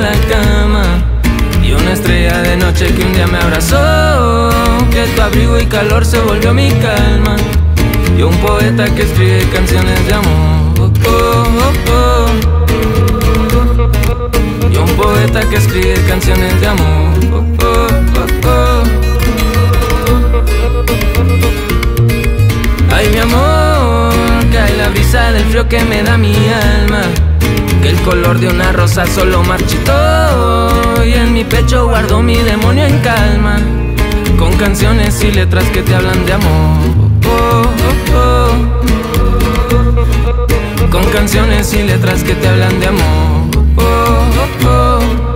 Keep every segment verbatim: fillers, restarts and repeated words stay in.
la cama, y una estrella de noche que un día me abrazó, que tu abrigo y calor se volvió mi calma, y un poeta que escribe canciones de amor, oh, oh, oh. Y un poeta que escribe canciones de amor, oh, oh, oh, oh. Ay, mi amor, cae la brisa del frío que me da mi alma, que el color de una rosa solo marchitó, y en mi pecho guardo mi demonio en calma, con canciones y letras que te hablan de amor, oh, oh, oh. Con canciones y letras que te hablan de amor, oh, oh, oh.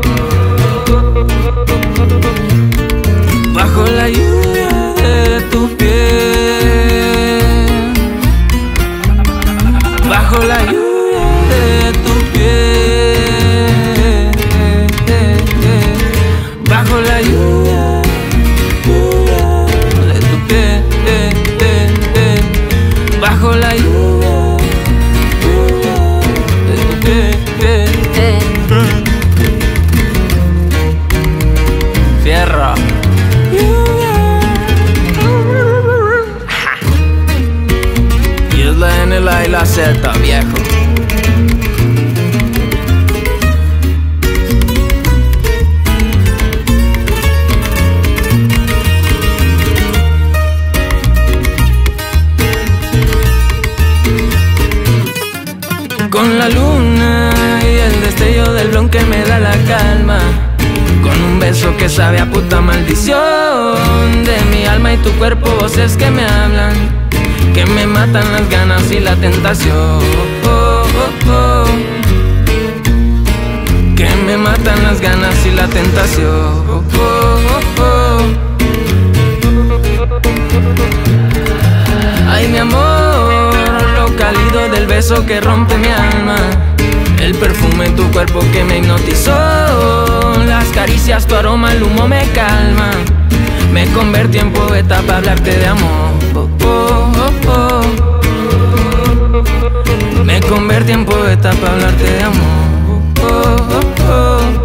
Bajo la lluvia de tu piel, bajo la lluvia de tu piel, bajo la lluvia, lluvia de tu piel, bajo la lluvia, lluvia de tu piel. Fierro. Y es la N, la I, la Z, viejo. Con la luna y el destello del blon que me da la calma, con un beso que sabe a puta maldición, de mi alma y tu cuerpo voces que me hablan, que me matan las ganas y la tentación, oh, oh, oh. Que me matan las ganas y la tentación, oh, oh, oh. Ay, mi amor, lo cálido del beso que rompe mi alma, el perfume en tu cuerpo que me hipnotizó, las caricias, tu aroma, el humo me calma, me convertí en poeta para hablarte de amor, oh, oh, oh, oh. Me convertí en poeta para hablarte de amor, oh, oh, oh.